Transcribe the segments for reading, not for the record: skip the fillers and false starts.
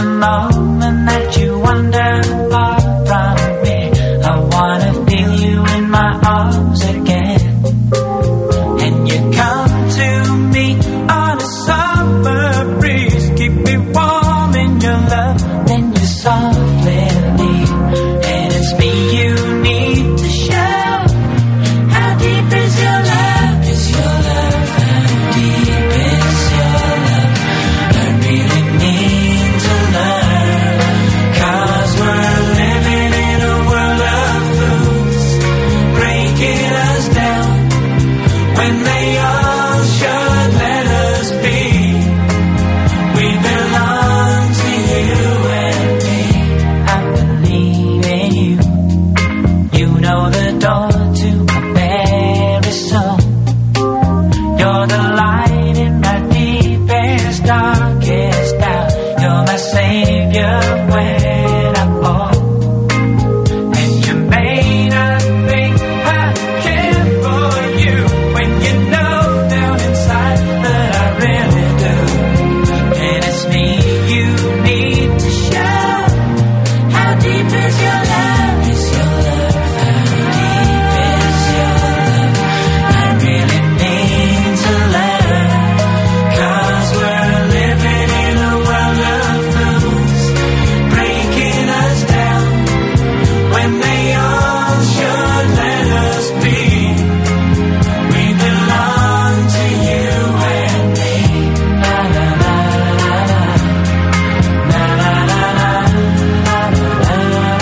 the moment that you wander far from me. I wanna feel you in my arms again. And you come to me on a summer breeze, keep me warm in your love, then you softly leave. And it's me you need to show. How deep is your love? Is your love? How deep is your love? I really need to learn. 'Cause we're living in a world of fools, breaking us down when they all should let us be. We belong to you and me. I believe in you. You know the door to my very soul. You're the light in my deepest, darkest doubt. You're my savior when I fall. And you may not think I care for you when you know down inside that I really do. And it's me you need to show. How deep is your love? Is your love? How deep is your love? I really need to learn. 'Cause we're living in a world of fools, breaking us down when they all should let us be. We belong to you and me. La la la la la. La la la la. La la la la.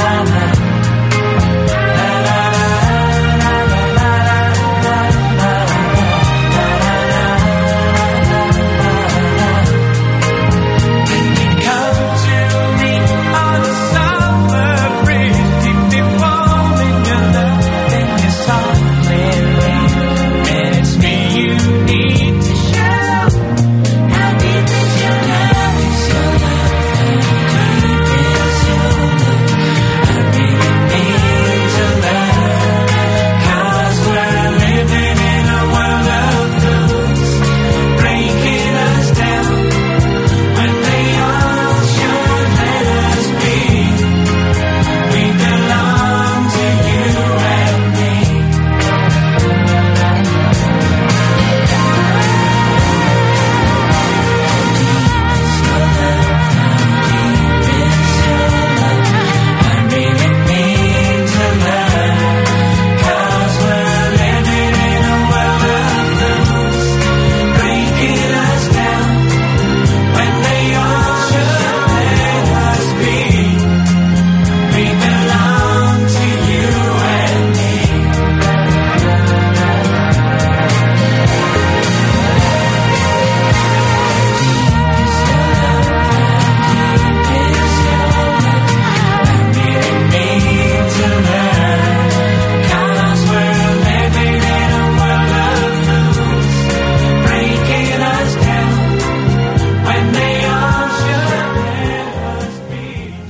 Come to me on a summer breeze, keep me warm in your love, then you softly leave. And it's me you need to show. How deep is your love? Is your love? How deep is your love? I really need to learn. 'Cause we're living in a world of fools, breaking us down when they all should let us be. We belong to you and me. I really need to learn. 'Cause we're living in a world of fools, breaking us down when they all should let us be. We belong to you and me. I really need to learn. 'Cause we're living in a world of fools, breaking us down when they all should let us be.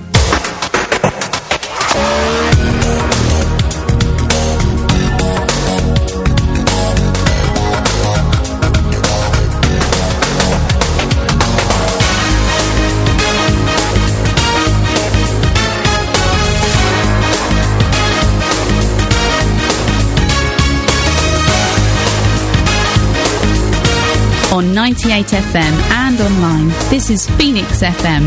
On 98 FM and online, this is Phoenix FM.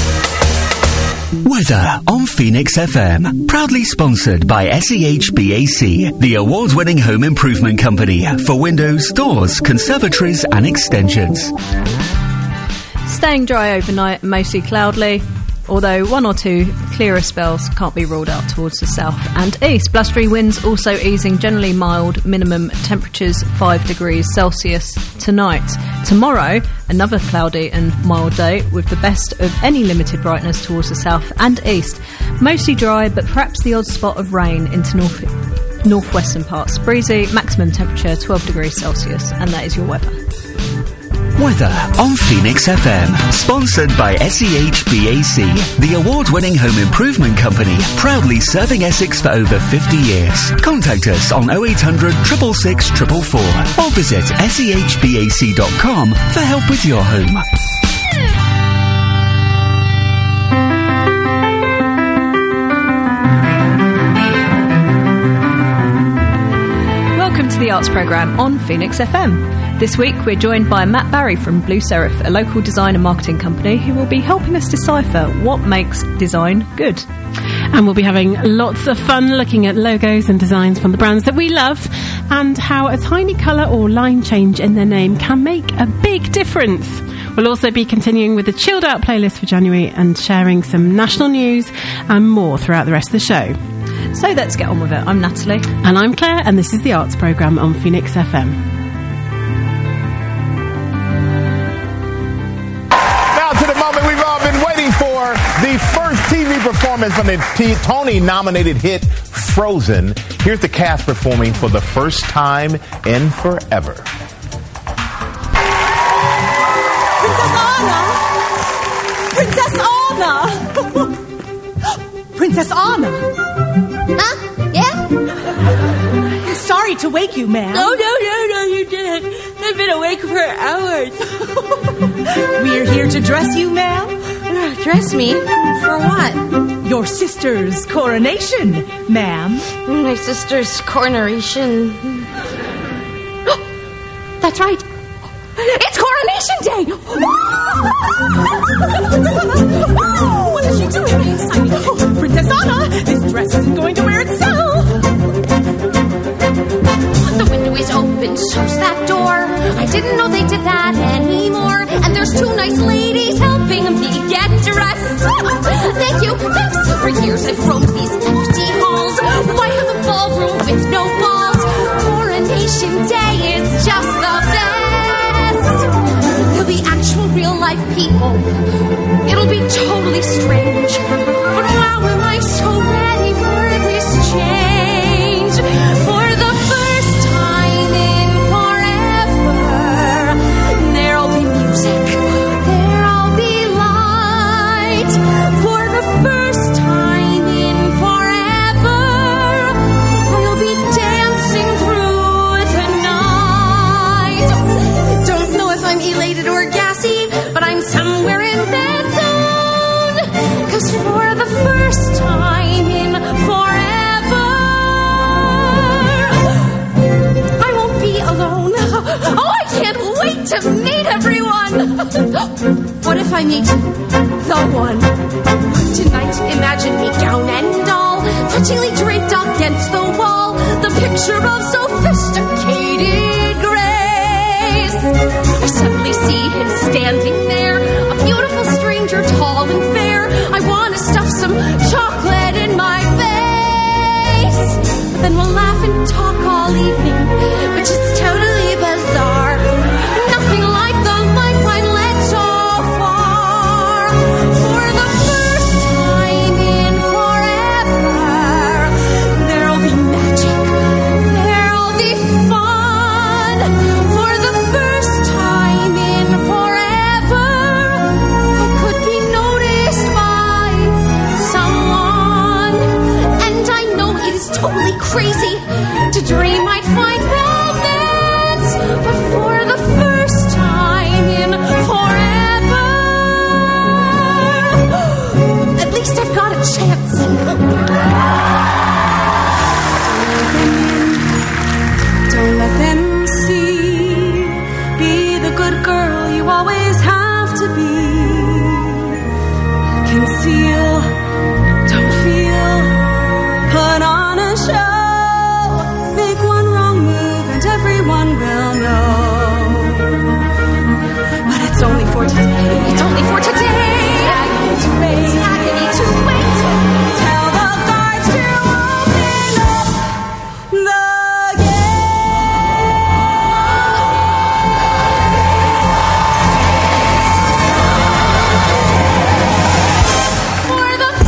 Weather on Phoenix FM. Proudly sponsored by SEHBAC, the award-winning home improvement company for windows, doors, conservatories and extensions. Staying dry overnight, mostly cloudy, although one or two clearer spells can't be ruled out towards the south and east. Blustery winds also easing, generally mild, minimum temperatures 5 degrees Celsius tonight. Tomorrow, another cloudy and mild day with the best of any limited brightness towards the south and east. Mostly dry, but perhaps the odd spot of rain into northwestern parts. Breezy, maximum temperature 12 degrees Celsius, and that is your weather. Weather on Phoenix FM. Sponsored by SEHBAC, the award-winning home improvement company, proudly serving Essex for over 50 years. Contact us on 0800 666 444 or visit sehbac.com for help with your home. Arts Programme on Phoenix FM. This week we're joined by Matt Barry from Blue Serif, a local design and marketing company who will be helping us decipher what makes design good. And we'll be having lots of fun looking at logos and designs from the brands that we love and how a tiny colour or line change in their name can make a big difference. We'll also be continuing with the chilled out playlist for January and sharing some national news and more throughout the rest of the show. So let's get on with it. I'm Natalie. And I'm Claire, and this is the Arts Programme on Phoenix FM. Now to the moment we've all been waiting for, the first TV performance from the Tony-nominated hit Frozen. Here's the cast performing for the first time in forever. Princess Anna! Princess Anna! Huh? Yeah? Sorry to wake you, ma'am. No, you didn't. I've been awake for hours. We're here to dress you, ma'am. Dress me? For what? Your sister's coronation, ma'am. My sister's coronation. That's right. It's Coronation Day! What is she doing? Princess Anna, this dress isn't going to wear itself. The window is open, so's that door. I didn't know they did that anymore. And there's two nice ladies helping me get dressed. Thank you, thanks. For years I've roamed these empty halls. Why have a ballroom with no walls? Coronation Day is just the best. There'll be actual real-life people. It'll be totally strange. But wow, am I so ready for this change. For the first time in forever, there'll be music. There'll be light. For the first time in forever, we'll be dancing through the night. Don't know if I'm elated or gassy, but I'm somewhere in that zone. 'Cause for the first time in forever, I won't be alone. Oh, I can't wait to meet everyone. What if I meet the one? Tonight, imagine me gown and all, touchingly draped against the wall, the picture of sophisticated grace. I suddenly see him standing there, a beautiful stranger, tall and fair. I want to stuff some chocolate in my face. But then we'll laugh and talk all evening, which is totally bizarre. Nothing like the life I led so far. For the first time in forever, there'll be magic. There'll be fun. For the first time in forever, I could be noticed by someone. And I know it is totally crazy to dream I'd find romance, but for the first time in forever, at least I've got a chance. Don't let them see. Be the good girl you always have to be. Conceal, don't feel. Put on a show. Make one wrong move and everyone will know. But it's only for today. It's only for today. Agony to wait. Agony to wait. Tell the guards to open up the For the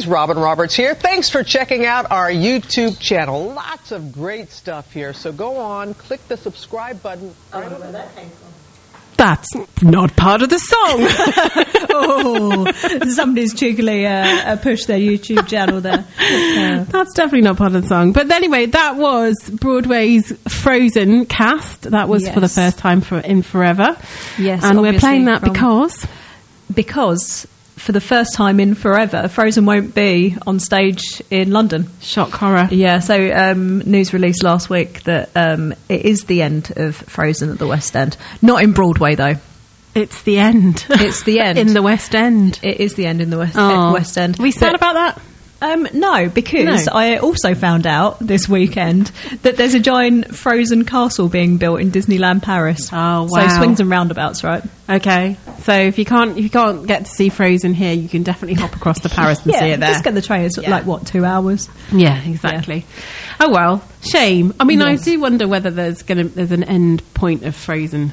News. Robin Roberts here. Thanks for checking out our YouTube channel. Lots of great stuff here. So go on, click the subscribe button. I don't know where that came from. That's not part of the song. Oh, somebody's cheekily pushed their YouTube channel there. That's definitely not part of the song. But anyway, that was Broadway's Frozen cast. That was for the first time in forever. Yes, and we're playing that because for the first time in forever, Frozen won't be on stage in London. Shock horror. Yeah, so news released last week that it is the end of Frozen at the West End. Not in Broadway, though. It's the end. It's the end. In the West End. It is the end in the West End. Are we sad about that? No, because I also found out this weekend that there's a giant frozen castle being built in Disneyland Paris. Oh, wow. So swings and roundabouts, right? Okay. So if you can't get to see Frozen here, you can definitely hop across to Paris and see it there. Just get the train. It's 2 hours? Yeah, exactly. Yeah. Oh, well, shame. I mean, I do wonder whether there's an end point of Frozen.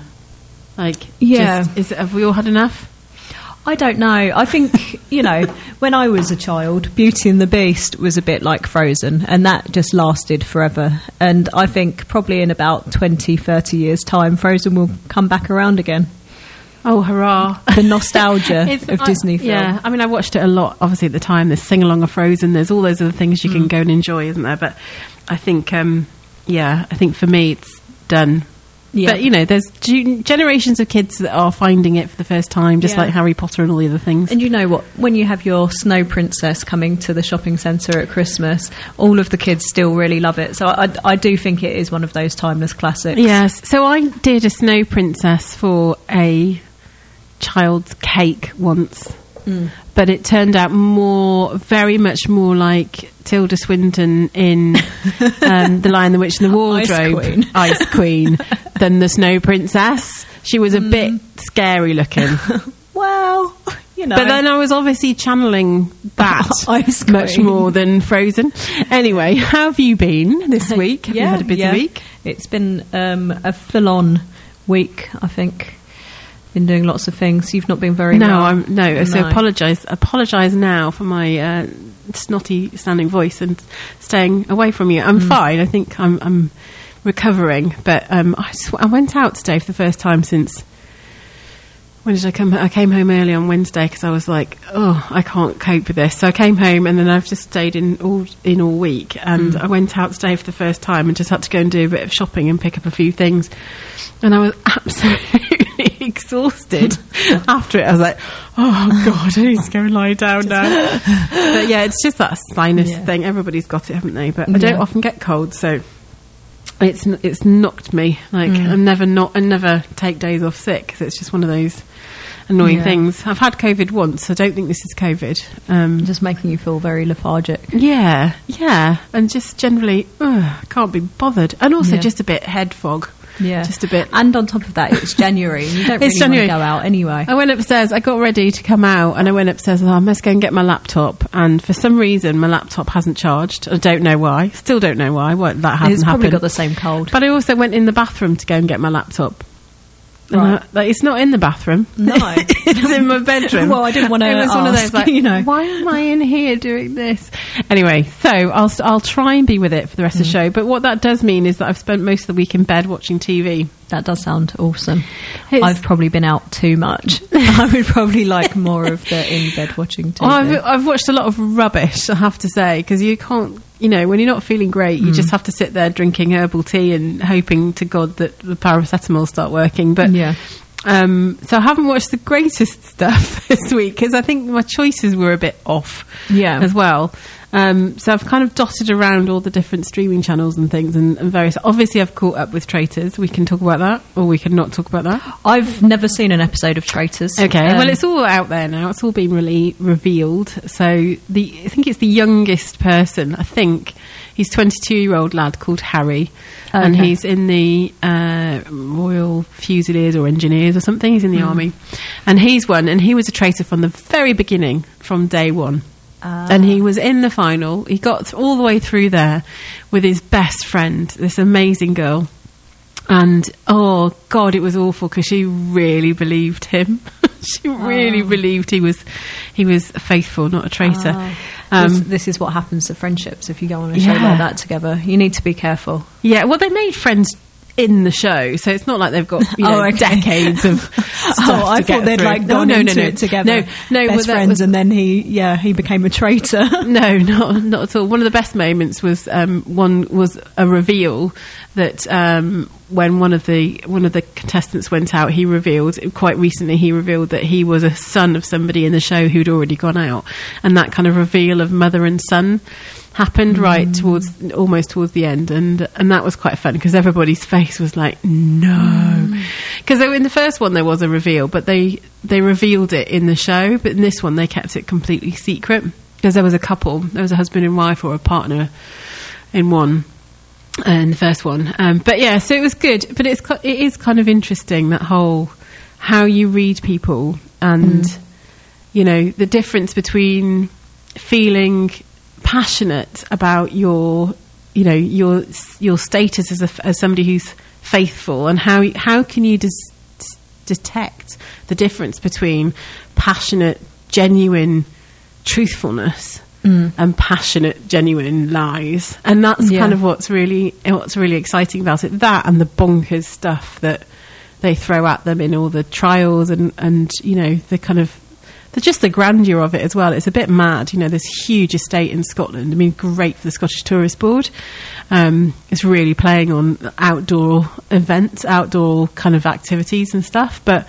Have we all had enough? I don't know. I think, when I was a child, Beauty and the Beast was a bit like Frozen, and that just lasted forever. And I think probably in about 20, 30 years' time, Frozen will come back around again. Oh, hurrah. The nostalgia of Disney film. Yeah, I mean, I watched it a lot, obviously, at the time. There's Sing-Along of Frozen. There's all those other things you can go and enjoy, isn't there? But I think, I think for me, it's done. Yeah. But, there's generations of kids that are finding it for the first time, just like Harry Potter and all the other things. And you know what? When you have your Snow Princess coming to the shopping centre at Christmas, all of the kids still really love it. So I do think it is one of those timeless classics. Yes. So I did a Snow Princess for a child's cake once. But it turned out very much more like Tilda Swinton in The Lion, the Witch and the Wardrobe, Ice Queen, than the Snow Princess. She was a bit scary looking. Well, But then I was obviously channeling that much more than Frozen. Anyway, how have you been this week? Have you had a busy week? It's been a full-on week, I think. Been doing lots of things. You've not been very well. So apologise now for my snotty sounding voice and staying away from you. I'm fine. I think I'm recovering, but I went out today for the first time since. When did I come? I came home early on Wednesday because I was like, I can't cope with this. So I came home and then I've just stayed in all week. And I went out today for the first time and just had to go and do a bit of shopping and pick up a few things. And I was absolutely exhausted after it. I was like, oh God, I need to go and lie down now. But yeah, it's just that sinus thing. Everybody's got it, haven't they? But I don't often get cold, so it's knocked me. I never take days off sick because it's just one of those annoying things. I've had COVID once, so I don't think this is COVID. Just making you feel very lethargic. Yeah, and just generally can't be bothered, and also just a bit head fog. Yeah, just a bit. And on top of that, it's January. And you don't really want to go out anyway. I went upstairs. I got ready to come out, and I went upstairs. I must go and get my laptop. And for some reason, my laptop hasn't charged. I don't know why. Still don't know why. That hasn't happened. It's probably got the same cold. But I also went in the bathroom to go and get my laptop. Right. It's not in the bathroom. No. It's in my bedroom. Well, I didn't want to ask. It was one of those, why am I in here doing this? Anyway, so I'll try and be with it for the rest of the show. But what that does mean is that I've spent most of the week in bed watching TV. That does sound awesome. I've probably been out too much. I would probably like more of the in-bed watching TV. I've watched a lot of rubbish, I have to say, because you can't, when you're not feeling great, you just have to sit there drinking herbal tea and hoping to God that the paracetamol start working. But so I haven't watched the greatest stuff this week because I think my choices were a bit off as well. So I've kind of dotted around all the different streaming channels and things and various. Obviously, I've caught up with Traitors. We can talk about that, or we can not talk about that. I've never seen an episode of Traitors. Okay, well, it's all out there now. It's all been really revealed. So I think it's the youngest person. I think he's a 22-year-old lad called Harry, and he's in the Royal Fusiliers or Engineers or something. He's in the army, and he's one. And he was a traitor from the very beginning, from day one. And he was in the final. He got all the way through there with his best friend, this amazing girl. And, oh, God, it was awful because she really believed him. she really believed he was faithful, not a traitor. This is what happens to friendships if you go on a show like that together. You need to be careful. Yeah, well, they made friends in the show, so it's not like they've got decades of stuff I thought they'd like gone into it together. No, best friends, and then he became a traitor. No, not at all. One of the best moments was a reveal that when one of the contestants went out, he revealed that he was a son of somebody in the show who'd already gone out, and that kind of reveal of mother and son happened almost towards the end, and that was quite fun because everybody's face was like, no, because in the first one there was a reveal, but they revealed it in the show, but in this one they kept it completely secret because there was a husband and wife or a partner in one. In the first one, but yeah, so it was good. But it is kind of interesting, that whole how you read people, and the difference between feeling passionate about your status as somebody who's faithful, and how can you detect the difference between passionate, genuine truthfulness and passionate, genuine lies. And that's kind of what's really exciting about it. That and the bonkers stuff that they throw at them in all the trials, and the kind of just the grandeur of it as well. It's a bit mad, this huge estate in Scotland. I mean, great for the Scottish Tourist Board. It's really playing on outdoor events, outdoor kind of activities and stuff. But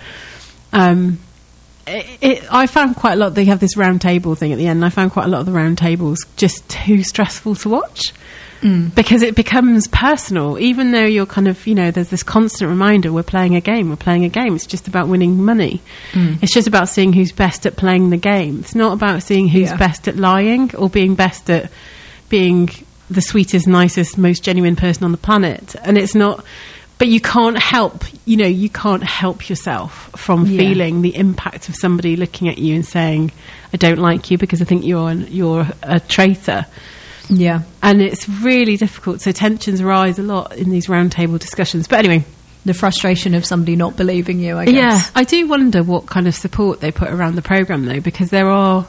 I found quite a lot. They have this round table thing at the end, and I found quite a lot of the round tables just too stressful to watch because it becomes personal. Even though you're kind of, there's this constant reminder: we're playing a game. It's just about winning money. It's just about seeing who's best at playing the game. It's not about seeing who's best at lying or being best at being the sweetest, nicest, most genuine person on the planet. And it's not. But you can't help, you can't help yourself from feeling the impact of somebody looking at you and saying, I don't like you because I think you're a traitor. Yeah. And it's really difficult. So tensions rise a lot in these roundtable discussions. But anyway. The frustration of somebody not believing you, I guess. Yeah. I do wonder what kind of support they put around the programme, though, because there are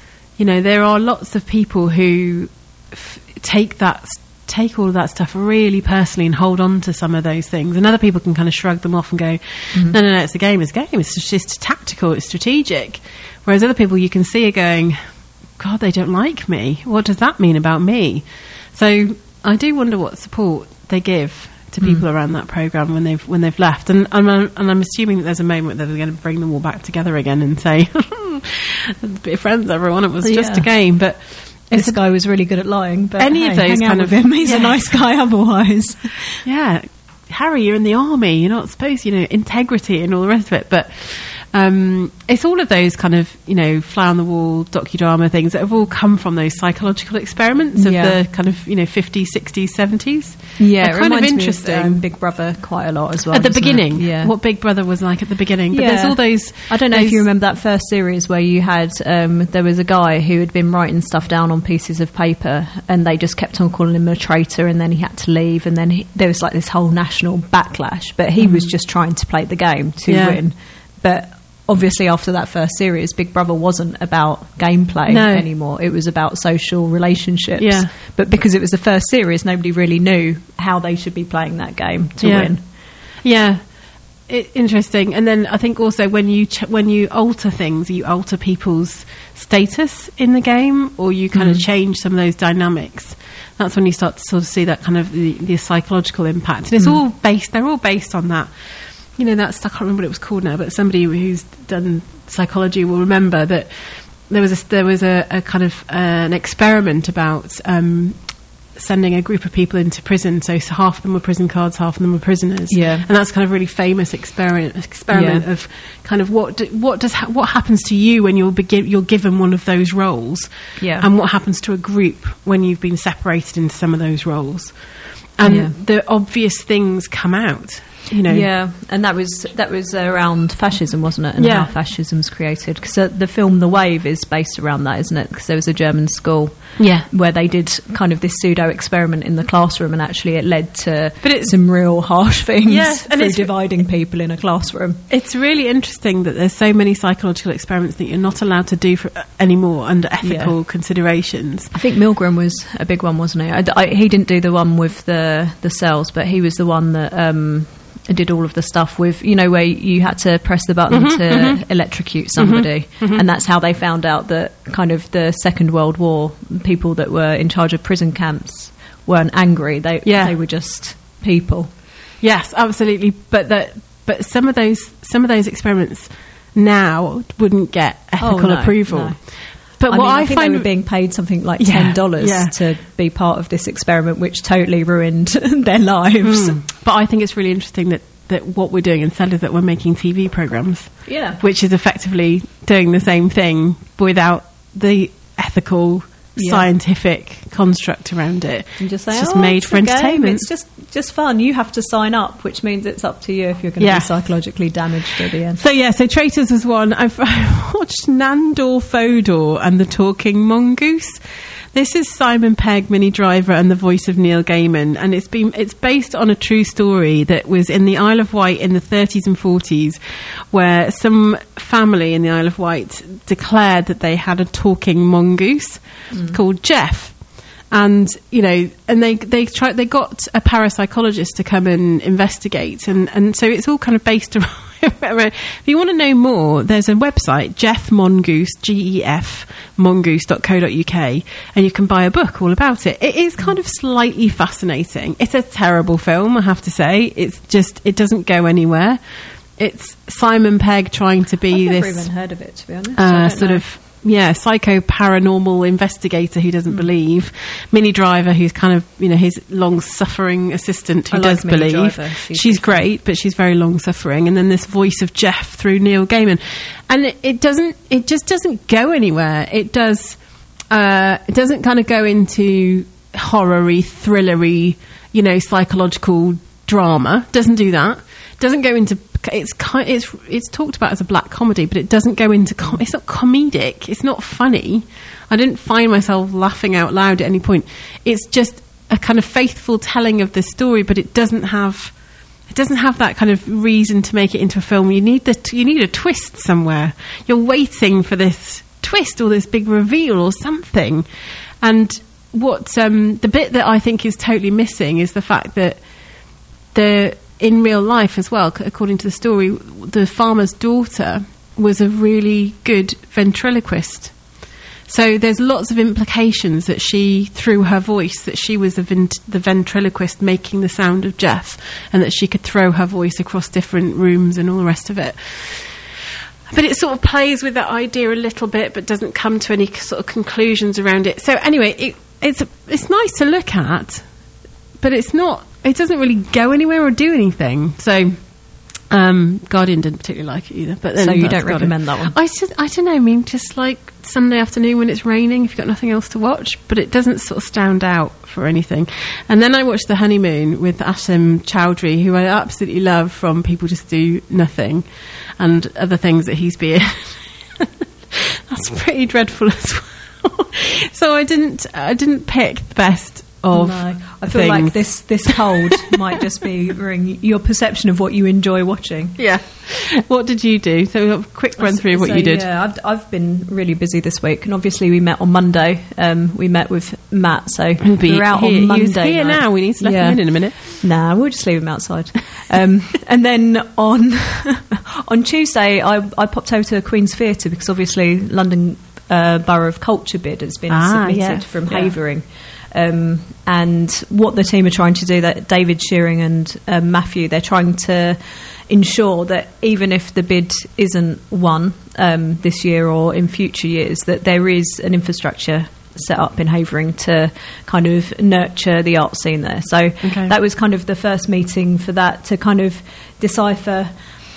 lots of people who take all of that stuff really personally and hold on to some of those things, and other people can kind of shrug them off and go, no, it's a game, it's just tactical, it's strategic. Whereas other people you can see are going, God, they don't like me, what does that mean about me? So I do wonder what support they give to people around that programme when they've left, and I'm assuming that there's a moment that they're going to bring them all back together again and say, be friends everyone, it was just a game. But this guy was really good at lying, but any of those hang out with him. He's a nice guy otherwise. Yeah. Harry, you're in the army. You're not supposed, integrity and all the rest of it. But it's all of those kind of, fly on the wall docudrama things that have all come from those psychological experiments of the kind of, 50s, 60s, 70s. Yeah, They're kind of interesting. Me of, Big Brother quite a lot as well. At the beginning, what Big Brother was like at the beginning. But there's all those. I don't know if you remember that first series where you had there was a guy who had been writing stuff down on pieces of paper, and they just kept on calling him a traitor, and then he had to leave, and then there was like this whole national backlash. But he was just trying to play the game to win. But obviously, after that first series, Big Brother wasn't about gameplay anymore. It was about social relationships. Yeah. But because it was the first series, nobody really knew how they should be playing that game to win. Yeah. Interesting. And then I think also when you alter things, you alter people's status in the game, or you kind of change some of those dynamics. That's when you start to sort of see that kind of the psychological impact. And it's they're all based on that. That stuff, I can't remember what it was called now, but somebody who's done psychology will remember that there was a kind of an experiment about sending a group of people into prison. So half of them were prison cards, half of them were prisoners. Yeah. And that's kind of really famous experiment of kind of what happens to you when you're given one of those roles, and what happens to a group when you've been separated into some of those roles. And the obvious things come out. you know. Yeah, and that was around fascism, wasn't it? And Yeah. how fascism's created. Because the film The Wave is based around that, isn't it? Because there was a German school Yeah. where they did kind of this pseudo experiment in the classroom, and actually it led to But it's- some real harsh things Yes, and through it's- dividing people in a classroom. It's really interesting that there's so many psychological experiments that you're not allowed to do anymore under ethical considerations. I think Milgram was a big one, wasn't he? He didn't do the one with the cells, but he was the one that did all of the stuff with, you know, where you had to press the button to electrocute somebody. And that's how they found out that kind of the Second World War, people that were in charge of prison camps weren't angry. They were just people. Yes, absolutely. But some of those experiments now wouldn't get ethical approval. No. But what I I think find they were being paid something like Yeah, $10 yeah. to be part of this experiment, which totally ruined their lives. But I think it's really interesting that what we're doing instead is that we're making TV programs, Yeah. which is effectively doing the same thing without the ethical, scientific construct around it. And just say, it's just "Oh, made it's for a game. entertainment. It's just fun. You have to sign up, which means it's up to you if you're going to Yeah. be psychologically damaged at the end. So Traitors was one. I watched Nandor Fodor and the Talking Mongoose. This is Simon Pegg, Minnie Driver, and the voice of Neil Gaiman, and it's based on a true story that was in the Isle of Wight in the 30s and 40s, where some family in the Isle of Wight declared that they had a talking mongoose called Jeff. And they got a parapsychologist to come and investigate, and so it's all kind of based around. If you want to know more, there's a website, Jeff Mongoose, GEF mongoose.co.uk, and you can buy a book all about it. It is kind of slightly fascinating. It's a terrible film, I have to say. It doesn't go anywhere. It's Simon Pegg trying to be I've never this even heard of it, to be honest. I don't sort know. of psycho paranormal investigator who doesn't believe. Minnie Driver, who's kind of his long suffering assistant who I like does Minnie believe. Driver. She's great, but she's very long suffering. And then this voice of Jeff through Neil Gaiman, and it just doesn't go anywhere. It doesn't kind of go into horror-y, thrillery, psychological drama. Doesn't do that. Doesn't go into. It's talked about as a black comedy, but it doesn't go into. It's not comedic. It's not funny. I didn't find myself laughing out loud at any point. It's just a kind of faithful telling of the story, but it doesn't have that kind of reason to make it into a film. You need a twist somewhere. You're waiting for this twist or this big reveal or something. And what the bit that I think is totally missing is the fact that in real life as well, according to the story, the farmer's daughter was a really good ventriloquist. So there's lots of implications that she, through her voice, that she was the ventriloquist making the sound of Jeff, and that she could throw her voice across different rooms and all the rest of it. But it sort of plays with that idea a little bit, but doesn't come to any sort of conclusions around it. So anyway, it's nice to look at, but it's not. It doesn't really go anywhere or do anything. So Guardian didn't particularly like it either. But then so you that's don't recommend that one? I don't know. I mean, just like Sunday afternoon when it's raining, if you've got nothing else to watch. But it doesn't sort of stand out for anything. And then I watched The Honeymoon with Ashim Chowdhury, who I absolutely love from People Just Do Nothing and other things that he's been. That's pretty dreadful as well. So I didn't pick the best of No, I feel like this cold might just be ruining your perception of what you enjoy watching. Yeah. What did you do? So a quick run through of what you did. Yeah, I've been really busy this week, and obviously we met on Monday. We met with Matt, so we were out on Monday. He's here night. now. We need to let him in a minute. Nah, we'll just leave him outside. And then on Tuesday, I popped over to Queen's Theatre because obviously London Borough of Culture bid has been submitted from Havering. And what the team are trying to do, that David Shearing and Matthew, they're trying to ensure that even if the bid isn't won this year or in future years, that there is an infrastructure set up in Havering to kind of nurture the art scene there. So that was kind of the first meeting for that, to kind of decipher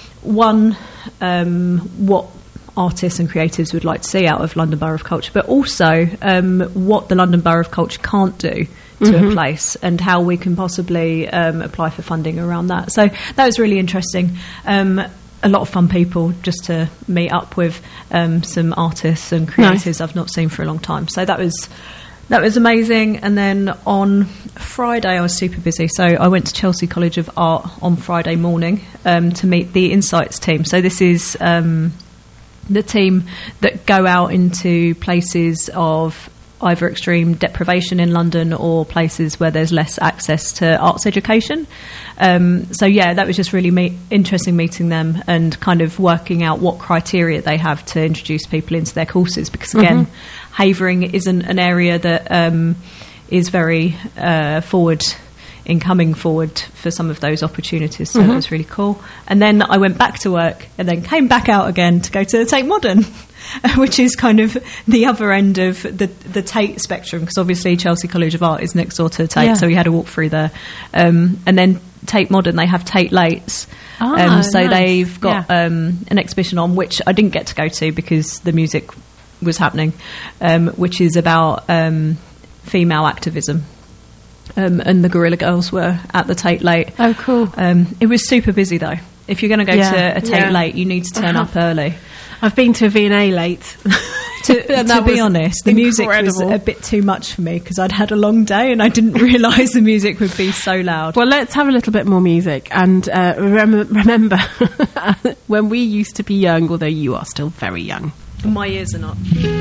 what artists and creatives would like to see out of London Borough of Culture, but also what the London Borough of Culture can't do to a place, and how we can possibly apply for funding around that. So that was really interesting. A lot of fun people just to meet up with, some artists and creators I've not seen for a long time. So that was amazing. And then on Friday I was super busy, so I went to Chelsea College of Art on Friday morning to meet the Insights team. So this is the team that go out into places of either extreme deprivation in London or places where there's less access to arts education. So yeah, that was just really interesting meeting them and kind of working out what criteria they have to introduce people into their courses, because again, Havering isn't an area that is very forward in coming forward for some of those opportunities, so that was really cool. And then I went back to work and then came back out again to go to the Tate Modern, which is kind of the other end of the Tate spectrum, because obviously Chelsea College of Art is next door to the Tate, so we had a walk through there. And then Tate Modern, they have Tate Lates, so they've got an exhibition on, which I didn't get to go to because the music was happening, which is about female activism. And the Guerrilla Girls were at the Tate Late. Oh, cool. It was super busy, though. If you're going to go to a Tate Late, you need to turn up early. I've been to a V&A Late. to be honest, the music was a bit too much for me because I'd had a long day and I didn't realise the music would be so loud. Well, let's have a little bit more music. And remember when we used to be young, although you are still very young. My ears are not.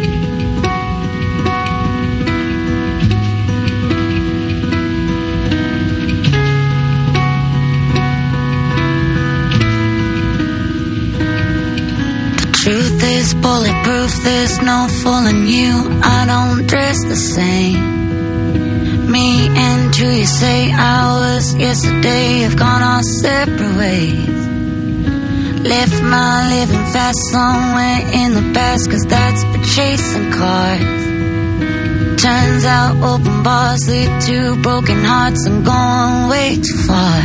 Truth is bulletproof, there's no fooling you. I don't dress the same. Me and you, you say hours yesterday have gone our separate ways. Left my living fast somewhere in the past, 'cause that's for chasing cars. Turns out open bars lead to broken hearts. I'm going way too far.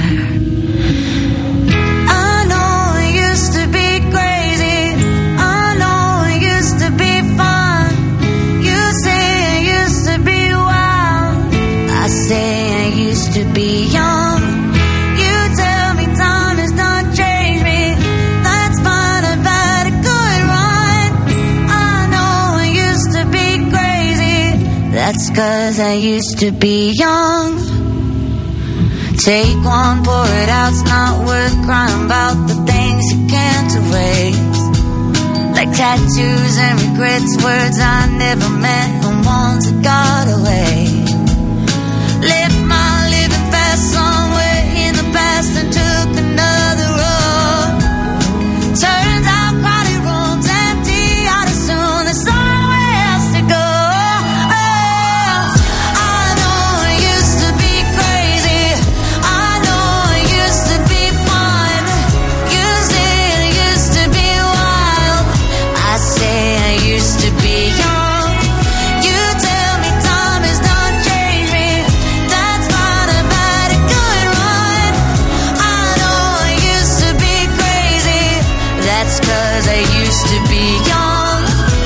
I say I used to be young. You tell me time has not changed me. That's fine, I've had a good run. I know I used to be crazy. That's 'cause I used to be young. Take one, pour it out. It's not worth crying about the things you can't erase. Like tattoos and regrets, words I never meant and ones that got away. Left my living fast somewhere in the past and took another road. Turns out crowded rooms empty out as soon. There's somewhere else to go. I know I used to be crazy. I know I used to be fun. You say I used to be wild. I say I used to be young. You tell me time has not changed me. That's fine, I've had a good run. I know I used to be crazy. That's 'cause I used to be young.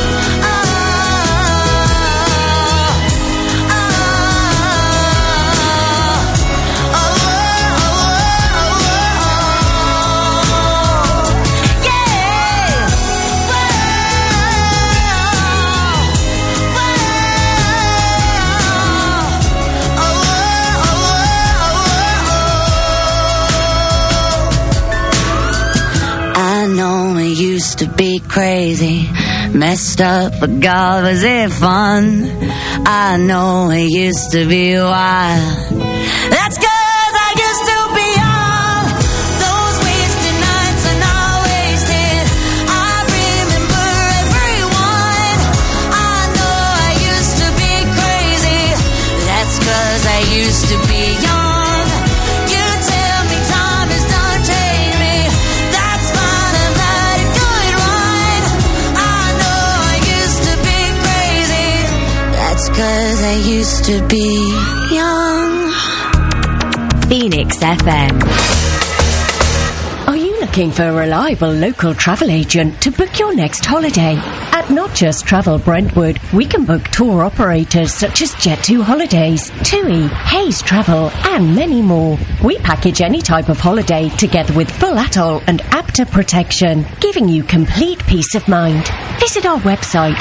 I know I used to be crazy, messed up, but God, was it fun? I know I used to be wild. That's 'cause I used to be young. Those wasted nights are not wasted. I remember everyone. I know I used to be crazy. That's 'cause I used to be young. You tell me time has not changed me. That's fine, I've had a good run. I know I used to be crazy. That's 'cause I used to be young. Phoenix FM. Are you looking for a reliable local travel agent to book your next holiday? At Not Just Travel Brentwood, we can book tour operators such as Jet2 Holidays, TUI, Hayes Travel, and many more. We package any type of holiday together with full atoll and APTA protection, giving you complete peace of mind. Visit our website,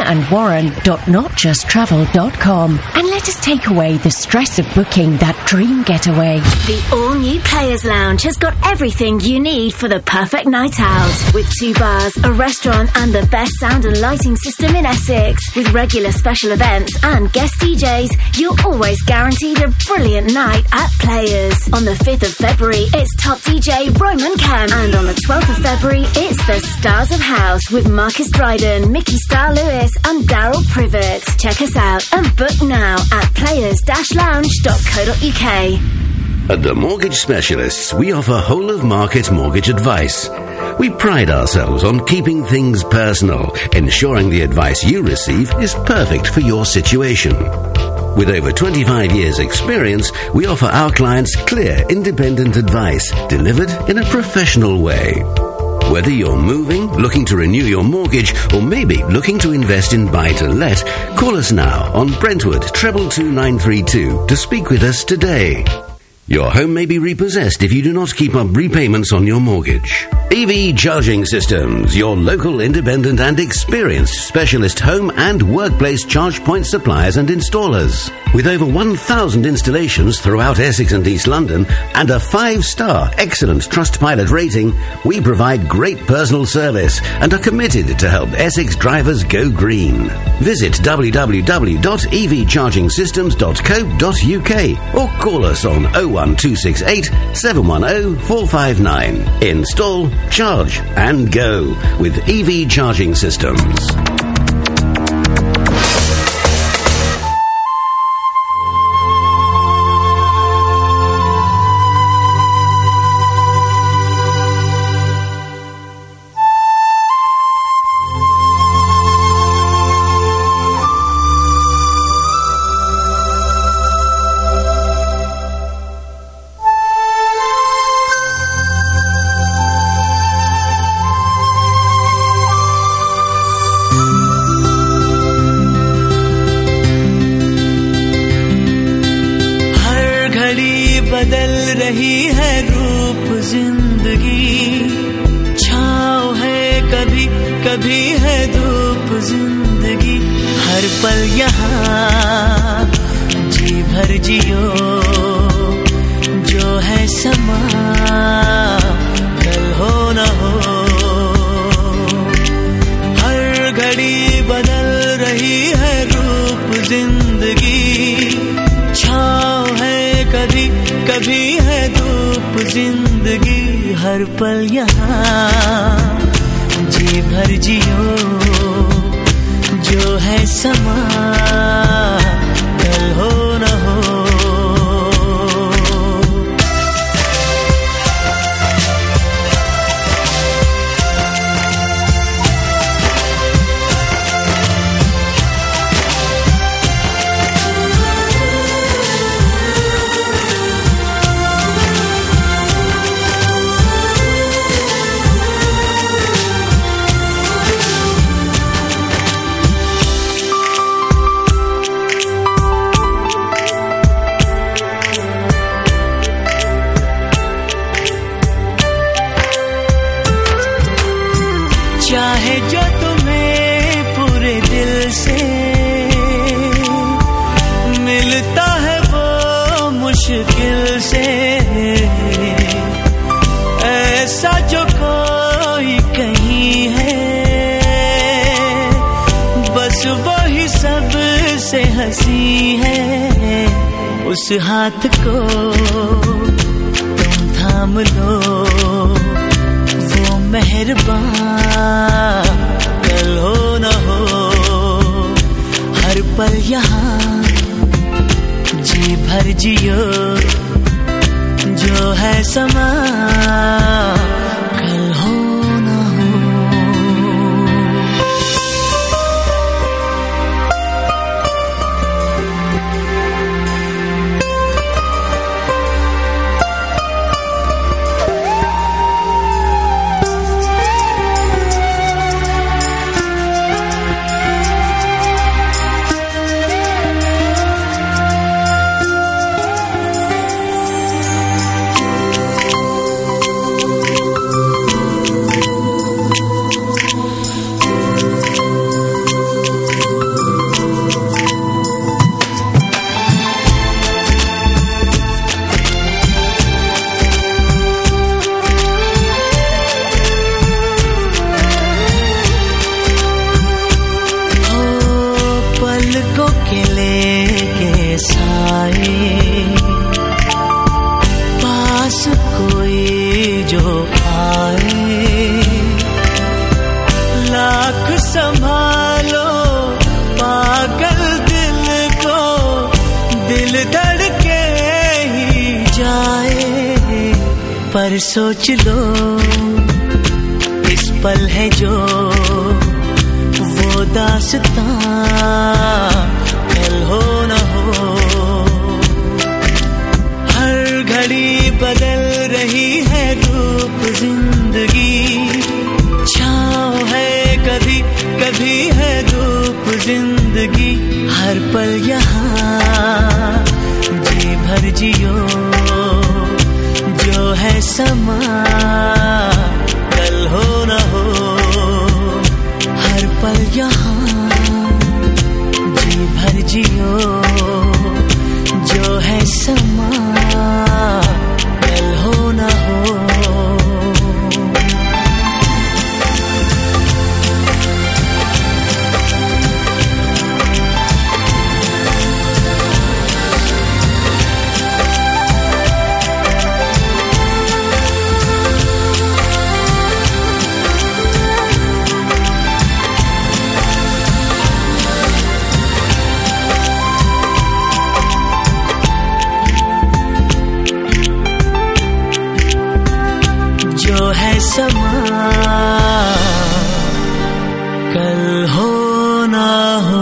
dinaandwarren.notjusttravel.com, and let us take away the stress of booking that dream getaway. The all-new Players Lounge has got everything you need for the perfect night out. With 2 bars, a restaurant, and the best sound and lighting system in Essex. With regular special events and guest DJs, you're always guaranteed a brilliant night at Players. On the 5th of February, it's top DJ Roman Kemp. And on the 12th of February, it's the Stars of House with Marcus Dryden, Mickey Star-Lewis, and Daryl Privet. Check us out and book now at players-lounge.co.uk. At the Mortgage Specialists, we offer whole-of-market mortgage advice. We pride ourselves on keeping things personal, ensuring the advice you receive is perfect for your situation. With over 25 years' experience, we offer our clients clear, independent advice delivered in a professional way. Whether you're moving, looking to renew your mortgage, or maybe looking to invest in buy-to-let, call us now on Brentwood 222 to speak with us today. Your home may be repossessed if you do not keep up repayments on your mortgage. EV Charging Systems, your local independent and experienced specialist home and workplace charge point suppliers and installers. With over 1,000 installations throughout Essex and East London and a 5-star excellent Trustpilot rating, we provide great personal service and are committed to help Essex drivers go green. Visit www.evchargingsystems.co.uk or call us on 01268 710 459. Install, charge and go with EV Charging Systems. उस हाथ को तुम थाम लो, वो मेहरबान कल हो न हो, हर पल यहाँ जी भर जियो, जो है समा कल हो न हो। पर सोच लो इस पल है जो वो दास्तां कल हो न हो हर घड़ी बदल रही है रूप जिंदगी छाँव है कभी कभी है धूप जिंदगी हर पल यहाँ जी भर जियो जो है समा कल हो न हो हर पल यहाँ जी भर जियो जो है समा कल हो न हो जो है समा कल हो ना हो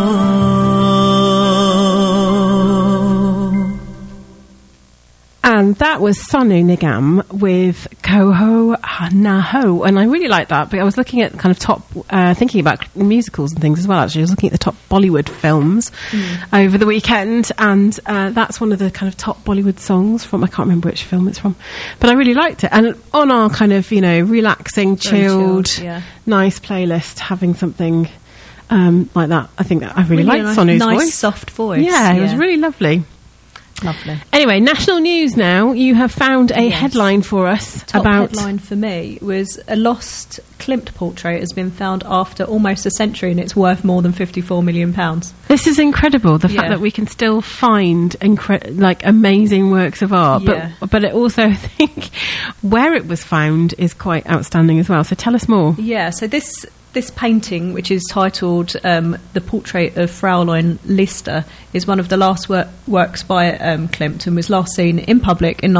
And that was Sonu Nigam with Koho Na Ho. And I really like that, but I was looking at kind of top, thinking about musicals and things as well, actually. I was looking at the top Bollywood films over the weekend, and that's one of the kind of top Bollywood songs from, I can't remember which film it's from, but I really liked it. And on our kind of, you know, relaxing, chilled, nice playlist, having something like that, I think that I really liked Sonu's voice. Nice, soft voice. Yeah, it was really lovely. Lovely. Anyway, national news now. You have found a headline for us about... Top headline for me was a lost Klimt portrait has been found after almost a century and it's worth more than £54 million. This is incredible, the fact that we can still find amazing works of art. Yeah. But it also, I think, where it was found is quite outstanding as well. So tell us more. Yeah, so this painting, which is titled The Portrait of Fraulein Lister, is one of the last works by Klimt and was last seen in public in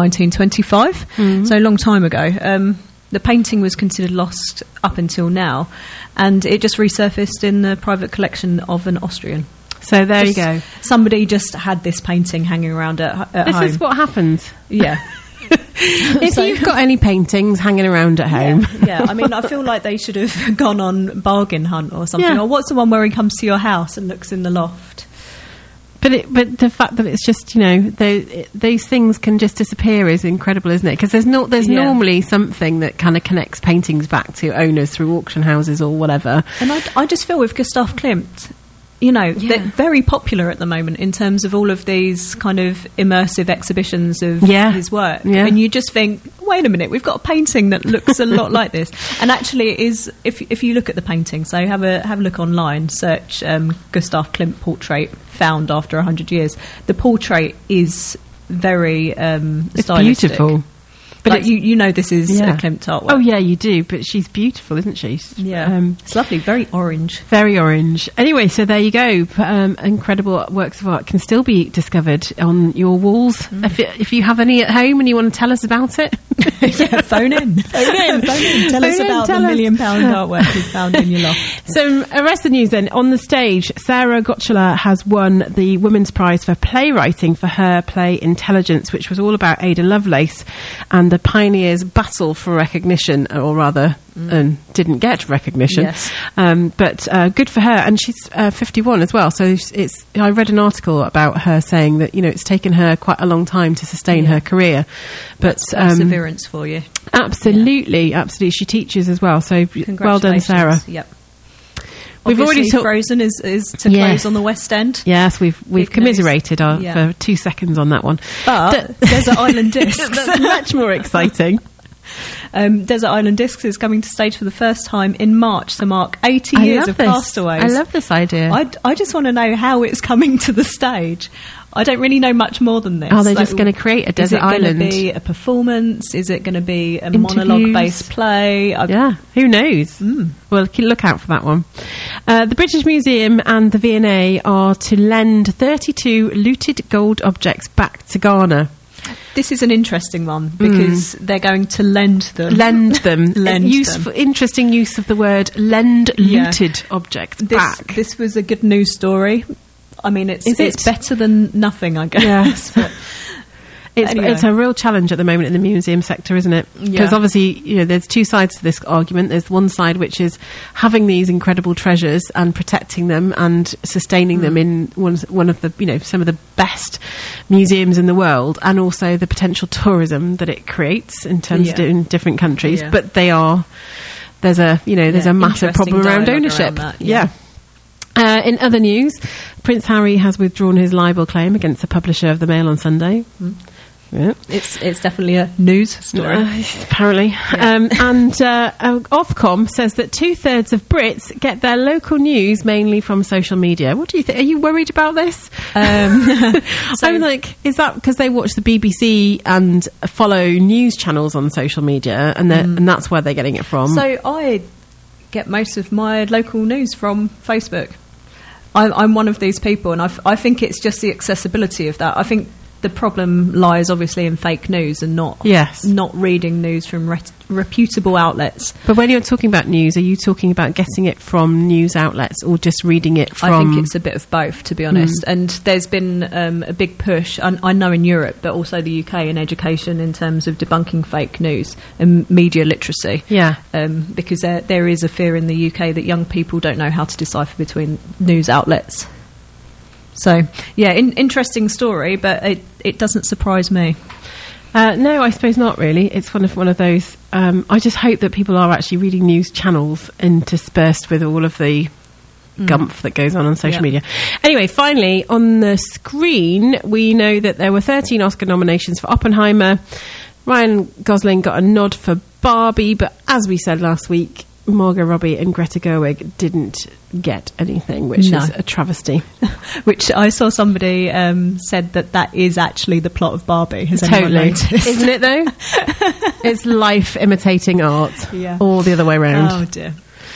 1925, so a long time ago. The painting was considered lost up until now, and it just resurfaced in the private collection of an Austrian. So there you go. Somebody just had this painting hanging around at home. This is what happens. Yeah. If you've got any paintings hanging around at home. Yeah, I mean, I feel like they should have gone on bargain hunt or something. Or what's the one where he comes to your house and looks in the loft? But the fact that it's just, you know, these things can just disappear is incredible, isn't it? Because there's normally something that kind of connects paintings back to owners through auction houses or whatever. And I just feel with Gustav Klimt, you know, they're very popular at the moment in terms of all of these kind of immersive exhibitions of his work. Yeah. And you just think, wait a minute, we've got a painting that looks a lot like this. And actually it is, if you look at the painting, so have a look online, search Gustav Klimt portrait found after 100 years. The portrait is very it's stylistic. Beautiful. But like you know this is a Klimt artwork. Oh yeah, you do. But she's beautiful, isn't she? Yeah, it's lovely. Very orange. Very orange. Anyway, so there you go. Incredible works of art can still be discovered on your walls. If you have any at home and you want to tell us about it, phone in. Tell us about the £1 million artwork you found in your loft. So, rest of the news then. On the stage, Sarah Gotchula has won the Women's Prize for Playwriting for her play Intelligence, which was all about Ada Lovelace and the pioneers' battle for recognition, or rather, didn't get recognition. Yes. But good for her, and she's 51 as well. So I read an article about her saying that, you know, it's taken her quite a long time to sustain her career. But perseverance for you. Absolutely. She teaches as well. So well done, Sarah. Yep. We've already talked. Frozen is to close on the West End. Yes, we've commiserated for 2 seconds on that one. But Desert Island Discs, that's much more exciting. Desert Island Discs is coming to stage for the first time in March to mark 80 years of Castaways. I love this idea. I just want to know how it's coming to the stage. I don't really know much more than this. Are they just going to create a desert island? Is it going to be a performance? Is it going to be a monologue-based play? Who knows? Well, look out for that one. The British Museum and the V&A are to lend 32 looted gold objects back to Ghana. This is an interesting one because they're going to lend them. Interesting use of the word lend looted object back. This was a good news story. I mean, it's better than nothing, I guess. Yes. It's a real challenge at the moment in the museum sector, isn't it? Because obviously, there's two sides to this argument. There's one side which is having these incredible treasures and protecting them and sustaining them in one of the, some of the best museums in the world, and also the potential tourism that it creates in terms of in different countries. Yeah. But there's a massive problem around ownership. In other news, Prince Harry has withdrawn his libel claim against the publisher of the Mail on Sunday. Yeah. It's definitely a news story. Apparently. Yeah. And Ofcom says that 2/3 of Brits get their local news mainly from social media. What do you think? Are you worried about this? I'm like, is that because they watch the BBC and follow news channels on social media and that's where they're getting it from? So I get most of my local news from Facebook. I'm one of these people, and I think it's just the accessibility of that. I think the problem lies obviously in fake news and not reading news from reputable outlets. But when you're talking about news, are you talking about getting it from news outlets or just reading it from... I think it's a bit of both, to be honest. And there's been a big push, I know in Europe, but also the UK, in education in terms of debunking fake news and media literacy. Yeah. Because there is a fear in the UK that young people don't know how to decipher between news outlets. So, interesting story, but it doesn't surprise me. No, I suppose not really. It's one of those... I just hope that people are actually reading news channels interspersed with all of the gumph that goes on social media. Anyway, finally, on the screen, we know that there were 13 Oscar nominations for Oppenheimer. Ryan Gosling got a nod for Barbie, but as we said last week, Margot Robbie and Greta Gerwig didn't get anything, which is a travesty. Which I saw somebody said that is actually the plot of Barbie. Has anyone noticed? Isn't it though? It's life imitating art, or the other way around. Oh dear.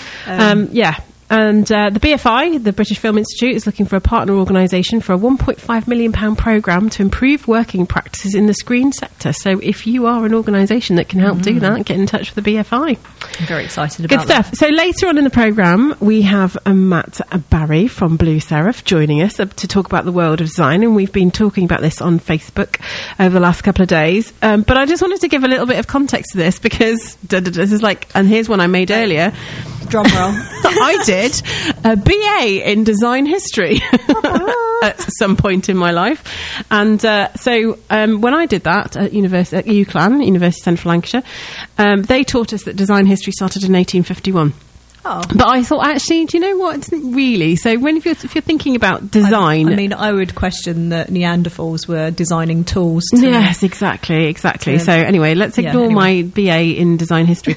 And the BFI, the British Film Institute, is looking for a partner organisation for a £1.5 million programme to improve working practices in the screen sector. So if you are an organisation that can help do that, get in touch with the BFI. I'm very excited about Good stuff. that. So later on in the programme, we have Matt Barry from Blue Seraph joining us to talk about the world of design. And we've been talking about this on Facebook over the last couple of days. But I just wanted to give a little bit of context to this because this is like, and here's one I made earlier. Drum roll. I did a BA in design history at some point in my life. And so when I did that at UCLan, University of Central Lancashire, they taught us that design history started in 1851. Oh. But I thought, actually, do you know what? It's not really. So if you're thinking about design... I mean, I would question that Neanderthals were designing tools. Yes, exactly. So anyway, let's ignore my BA in design history.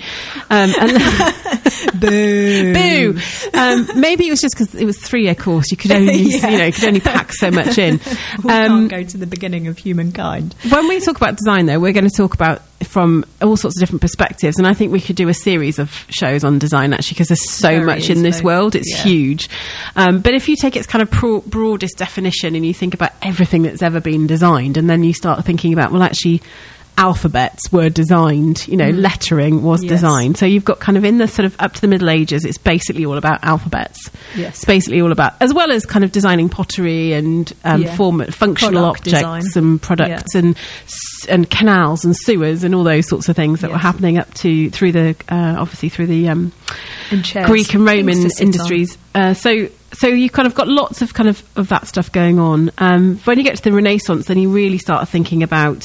Boo. Maybe it was just because it was a 3-year course. You could only, you could only pack so much in. We can't go to the beginning of humankind. When we talk about design, though, we're going to talk about from all sorts of different perspectives, and I think we could do a series of shows on design actually, because there's so much in this world. It's huge. But if you take its kind of broadest definition and you think about everything that's ever been designed, and then you start thinking about, well, actually alphabets were designed, lettering was designed. So you've got kind of in the sort of up to the Middle Ages, it's basically all about alphabets. Yes. It's basically all about, as well as kind of designing pottery and functional objects and products and canals and sewers and all those sorts of things that were happening up to through the Greek and Roman industries. So you've kind of got lots of of that stuff going on. When you get to the Renaissance, then you really start thinking about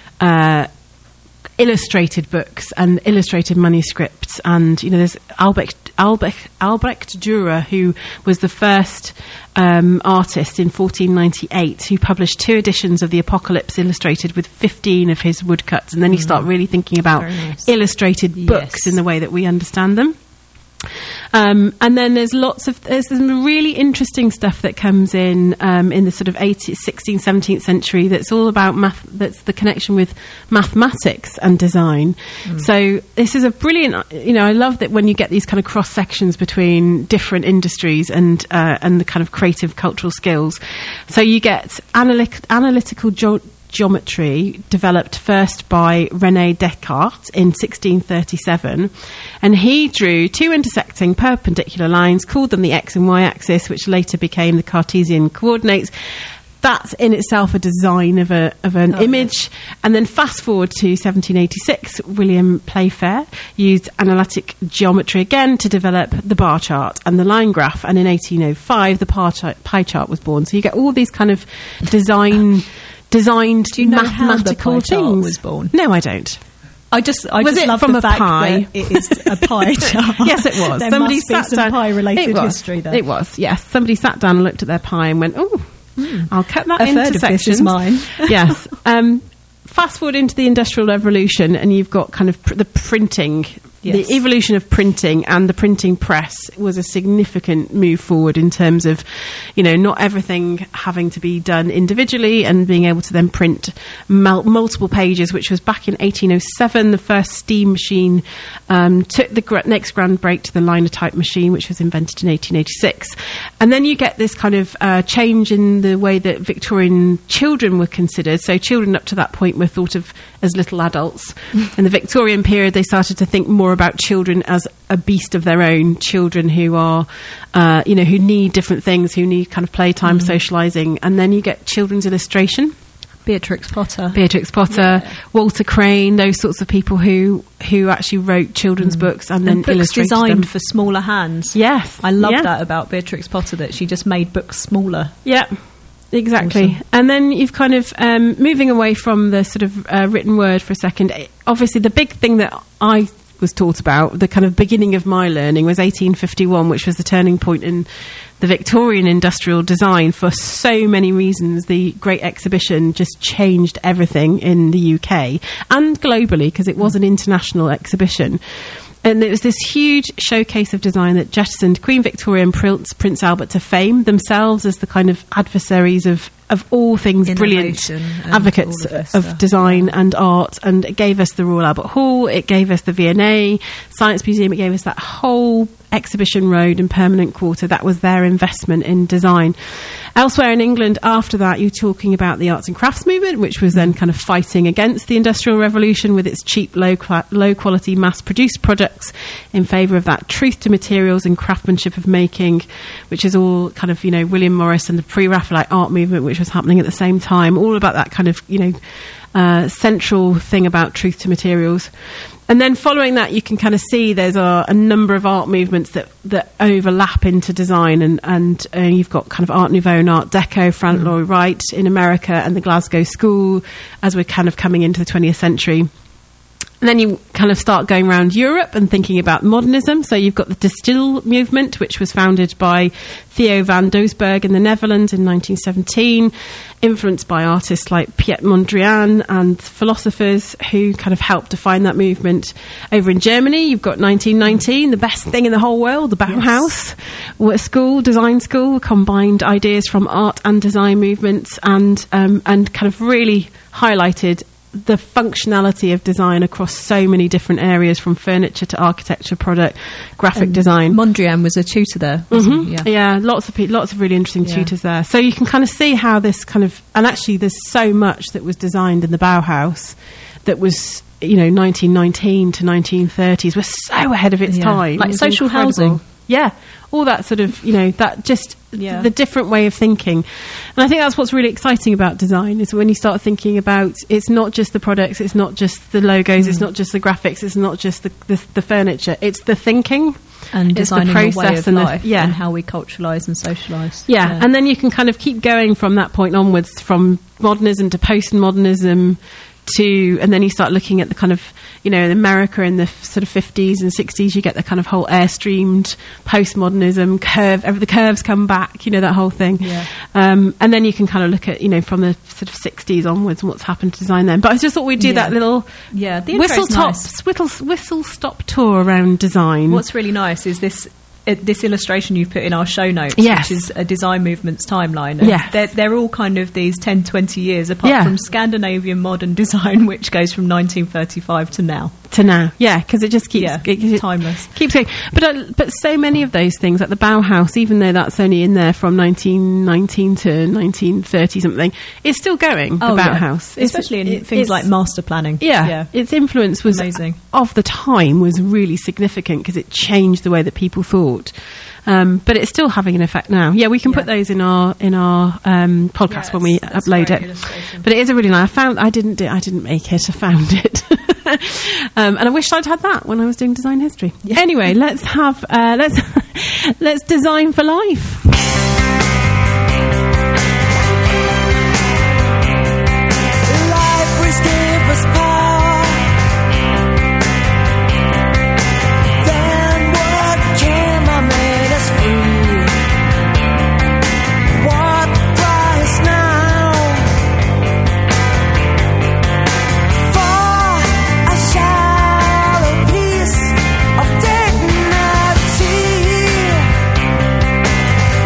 illustrated books and illustrated manuscripts, and there's Albrecht Dürer, who was the first artist in 1498 who published 2 editions of the Apocalypse illustrated with 15 of his woodcuts, and then you start really thinking about illustrated books in the way that we understand them. And then there's some really interesting stuff that comes in the sort of 16th, 17th century that's all about that's the connection with mathematics and design. So this is a brilliant, I love that when you get these kind of cross sections between different industries and the kind of creative cultural skills. So you get analytical geometry developed first by René Descartes in 1637, and he drew two intersecting perpendicular lines, called them the X and Y axis, which later became the Cartesian coordinates. That's in itself a design of an image. And then fast forward to 1786, William Playfair used analytic geometry again to develop the bar chart and the line graph. And in 1805, the pie chart was born. So you get all these kind of designed Do you know mathematical how the pie chart things. was born? No, I don't. I just Was it love from the a fact pie? that it is a pie chart. Yes, it was. There Somebody must be sat some down. pie-related It was. history there. It was. Yes. Somebody sat down and looked at their pie and went, "Oh, I'll cut that A into third of sections." this is mine. Yes. Fast forward into the Industrial Revolution, and you've got kind of the printing. Yes. The evolution of printing and the printing press was a significant move forward in terms of, not everything having to be done individually and being able to then print multiple pages, which was back in 1807. The first steam machine took the next grand break to the linotype machine, which was invented in 1886. And then you get this kind of change in the way that Victorian children were considered. So children up to that point were thought of as little adults. In the Victorian period, they started to think more about children as a beast of their own, children who are, who need different things, who need kind of playtime, socialising. And then you get children's illustration. Beatrix Potter, Walter Crane, those sorts of people who actually wrote children's books and then books illustrated designed them. for smaller hands. Yes. I love that about Beatrix Potter, that she just made books smaller. Yeah. Exactly. Awesome. And then you've kind of, moving away from the sort of written word for a second, obviously the big thing that I was taught about, the kind of beginning of my learning, was 1851, which was the turning point in the Victorian industrial design for so many reasons. The Great Exhibition just changed everything in the UK and globally, because it was an international exhibition. And it was this huge showcase of design that jettisoned Queen Victoria and Prince Albert to fame, themselves as the kind of adversaries of all things brilliant, advocates of design and art. And it gave us the Royal Albert Hall, it gave us the V&A Science Museum, it gave us that whole exhibition road and permanent quarter. That was their investment in design. Elsewhere in England, after that, you're talking about the arts and crafts movement, which was then kind of fighting against the Industrial Revolution with its cheap, low-quality, mass-produced products in favour of that truth to materials and craftsmanship of making, which is all kind of, William Morris and the pre-Raphaelite art movement, which was happening at the same time, all about that kind of, central thing about truth to materials. And then following that, you can kind of see there's a number of art movements that overlap into design, and you've got kind of Art Nouveau and Art Deco, Frank Lloyd Wright in America, and the Glasgow School as we're kind of coming into the 20th century. And then you kind of start going around Europe and thinking about modernism. So you've got the Distill movement, which was founded by Theo van Doesburg in the Netherlands in 1917, influenced by artists like Piet Mondrian and philosophers who kind of helped define that movement. Over in Germany, you've got 1919, the best thing in the whole world, the Bauhaus, design school, combined ideas from art and design movements and kind of really highlighted the functionality of design across so many different areas, from furniture to architecture, product, graphic design. Mondrian was a tutor there, wasn't he? Yeah, lots of really interesting tutors there. So you can kind of see how this kind of, and actually there's so much that was designed in the Bauhaus that was, 1919 to 1930s, was so ahead of its time. Like It was social incredible. housing. Yeah, all that sort of, that just the different way of thinking. And I think that's what's really exciting about design, is when you start thinking about, it's not just the products, it's not just the logos, it's not just the graphics, it's not just the furniture, it's the thinking. And designing it's the way of and life and how we culturalise and socialise. Yeah, and then you can kind of keep going from that point onwards, from modernism to postmodernism and then you start looking at the kind of, in America in the sort of 50s and 60s, you get the kind of whole airstreamed postmodernism curve, the curves come back, that whole thing. Yeah. And then you can kind of look at, from the sort of 60s onwards and what's happened to design then. But I just thought we'd do that little whistle stop tour around design. What's really nice is this illustration you've put in our show notes, which is a design movement's timeline. And they're all kind of these 10, 20 years apart from Scandinavian modern design, which goes from 1935 to now. to now. Yeah, because it just keeps timeless. Keeps going. But so many of those things, like the Bauhaus, even though that's only in there from 1919 to 1930 something, it's still going. The Bauhaus, especially in things like master planning. Yeah, its influence was amazing. Of the time was really significant because it changed the way that people thought. But it's still having an effect now. Yeah, we can put those in our podcast when we upload it. But it is a really nice. I didn't make it. I found it, and I wish I'd had that when I was doing design history. Yeah. Anyway, let's have let's design for life. Life which gave us power. Then what came and made us free? What price now for a shallow piece of dignity?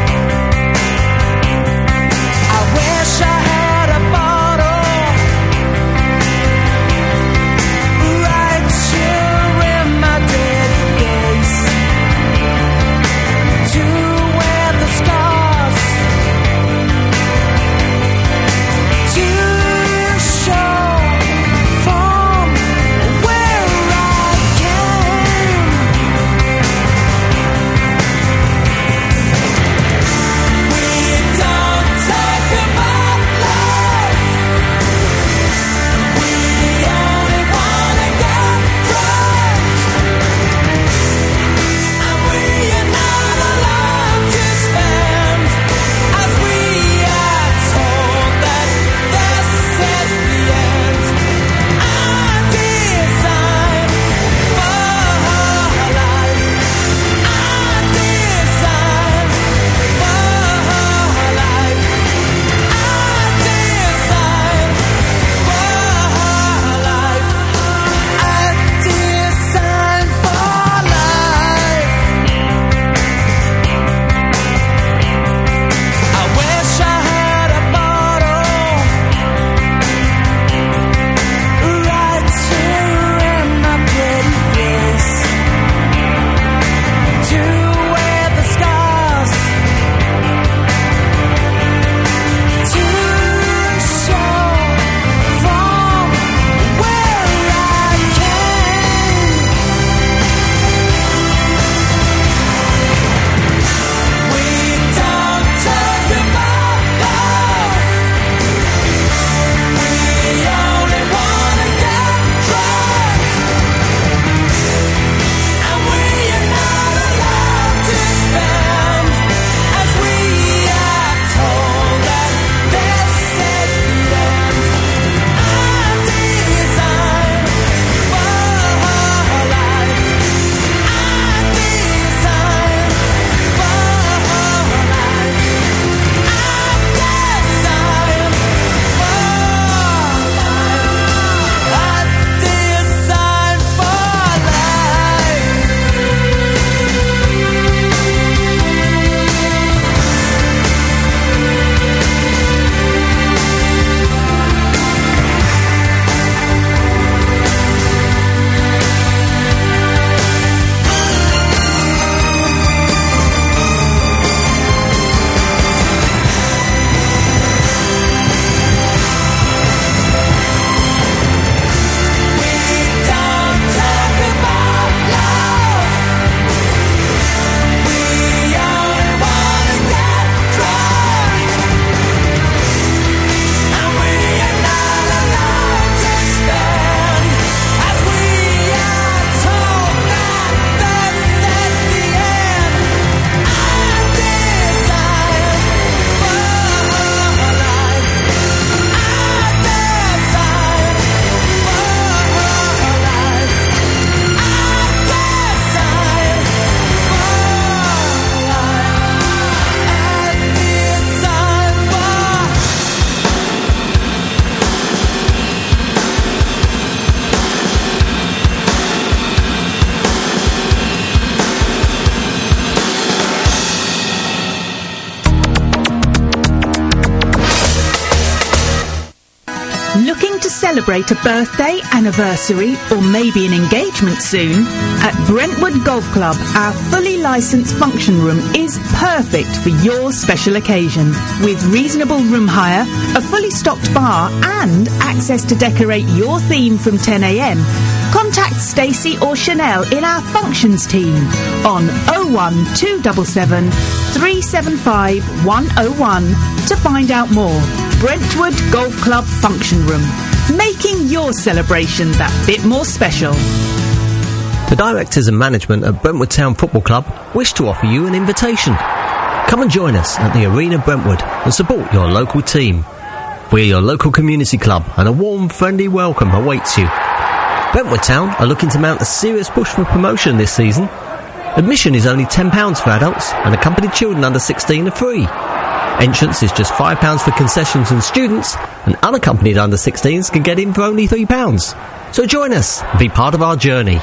celebrate a birthday, anniversary, or maybe an engagement soon? At Brentwood Golf Club, our fully licensed function room is perfect for your special occasion. With reasonable room hire, a fully stocked bar, and access to decorate your theme from 10 a.m, contact Stacey or Chanel in our functions team on 01277 375 101 to find out more. Brentwood Golf Club Function Room, making your celebration that bit more special. The directors and management at Brentwood Town Football Club wish to offer you an invitation. Come and join us at the Arena Brentwood and support your local team. We're your local community club and a warm, friendly welcome awaits you. Brentwood Town are looking to mount a serious push for promotion this season. Admission is only £10 for adults and accompanied children under 16 are free. Entrance is just £5 for concessions and students, and unaccompanied under 16s can get in for only £3. So join us and be part of our journey.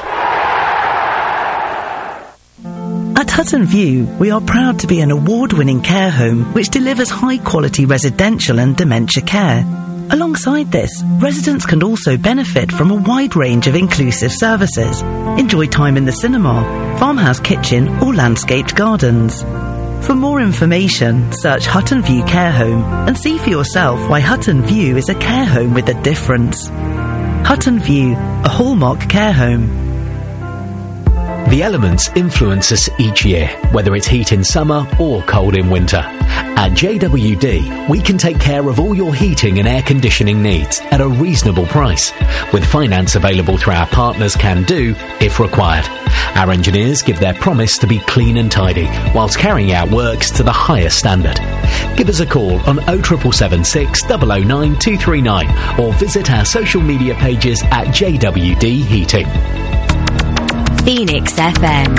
At Hutton View, we are proud to be an award-winning care home which delivers high-quality residential and dementia care. Alongside this, residents can also benefit from a wide range of inclusive services. Enjoy time in the cinema, farmhouse kitchen or landscaped gardens. For more information, search Hutton View Care Home and see for yourself why Hutton View is a care home with a difference. Hutton View, a hallmark care home. The elements influence us each year, whether it's heat in summer or cold in winter. At JWD, we can take care of all your heating and air conditioning needs at a reasonable price, with finance available through our partners Can Do if required. Our engineers give their promise to be clean and tidy, whilst carrying out works to the highest standard. Give us a call on 07776 009 239 or visit our social media pages at JWD Heating. Phoenix FM.